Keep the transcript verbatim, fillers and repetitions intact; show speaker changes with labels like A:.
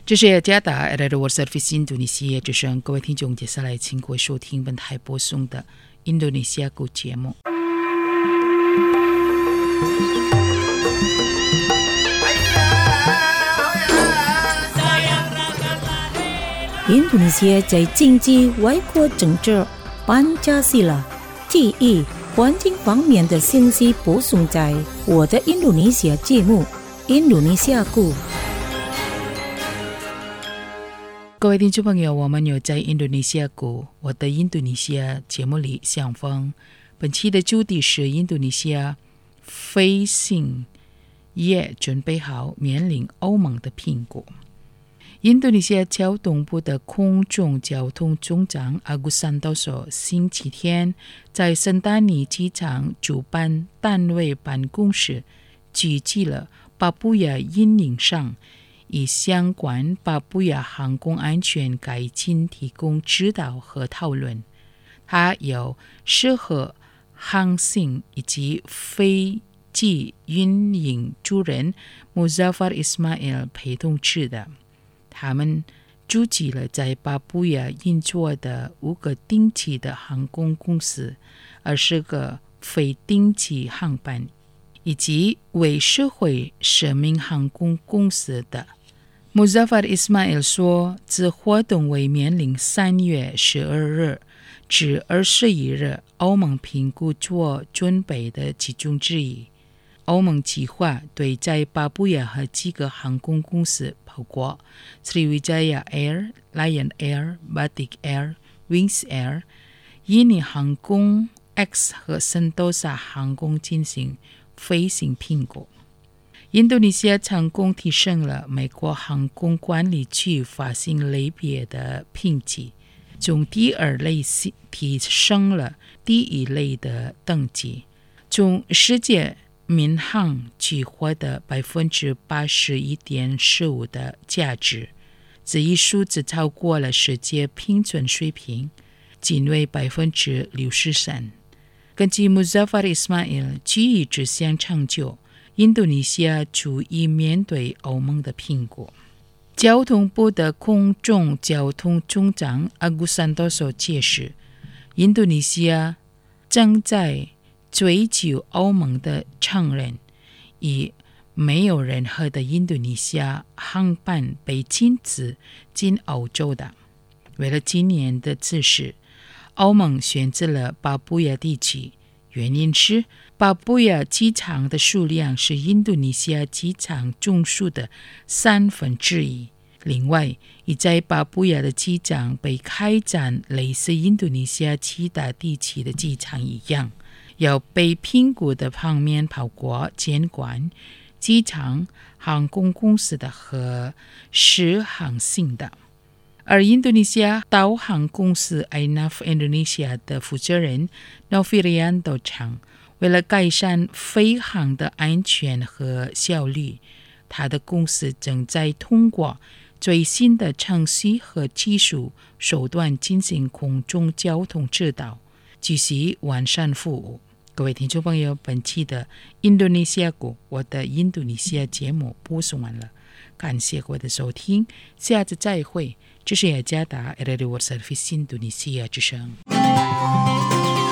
A: 这是雅加达 L R Service 印度尼西亚之声，各位听众，接下来请各位收听本台播送的印度尼西亚语节目。
B: 印度尼西亚在经济、外交、政治、班加西拉、体育、环境方面的信息播送在我的印度尼西亚节目《印度尼西亚语》。
A: 各位听众朋友，我们有在印度尼西亚语我的印度尼西亚节目里相逢。本期的主题是印度尼西亚飞行业准备好面临欧盟的评估。印度尼西亚交通部的空中交通总长阿古山多索星期天在圣丹尼机场主办单位办公室举行了巴布亚引领上以相关巴布亚航空安全改进提供指导和讨论。他有适合航行以及飞机运营主任 Muzaffar Ismail 陪同去的。他们聚集了在巴布亚运作的五个定期的航空公司，二十个非定期航班，以及为社会使命航空公司的。Muzaffar Ismail 说，此活动为面临三月十二日至二十一日欧盟评估做准备的其中之一。欧盟计划对在巴布亚和几个航空公司包括 Sriwijaya Air、Lion Air、Batik Air、Wings Air、印尼航空 X 和圣多萨航空进行飞行评估。印度尼西亚成功提升了美国航空管理局发行类别的评级，从第二类提升了第一类的等级，从世界民航局获得百分之八十一点十五的价值，这一数字超过了世界平均水平，仅为百分之六十三。根据 Muzaffar Ismail 基于这项成就，印度尼西亚足以面对欧盟的评估。交通部的空中交通总长阿古山多索解释，印度尼西亚正在追求欧盟的承认，以没有任何的印度尼西亚航班被禁止进欧洲的。为了今年的此事，欧盟选择了巴布亚地区，原因是巴布亚机场的数量是印度尼西亚机场总数的三分之一。另外，已在巴布亚的机场被开展类似印度尼西亚其他地区的机场一样，要被评估的方面包括监管、机场、航空公司的和适航性的。而印度尼西亚导航公司 I N A F Indonesia 的负责人 Novirianto Chang 为了改善飞航的安全和效率，他的公司正在通过最新的程序和技术手段进行空中交通指导，继续完善服务。各位听众朋友，本期的印度尼西亚语我的印度尼西亚节目播送完了，感谢各位的收听，下次再会。这是雅加达 L R Service 印度尼西亚之声。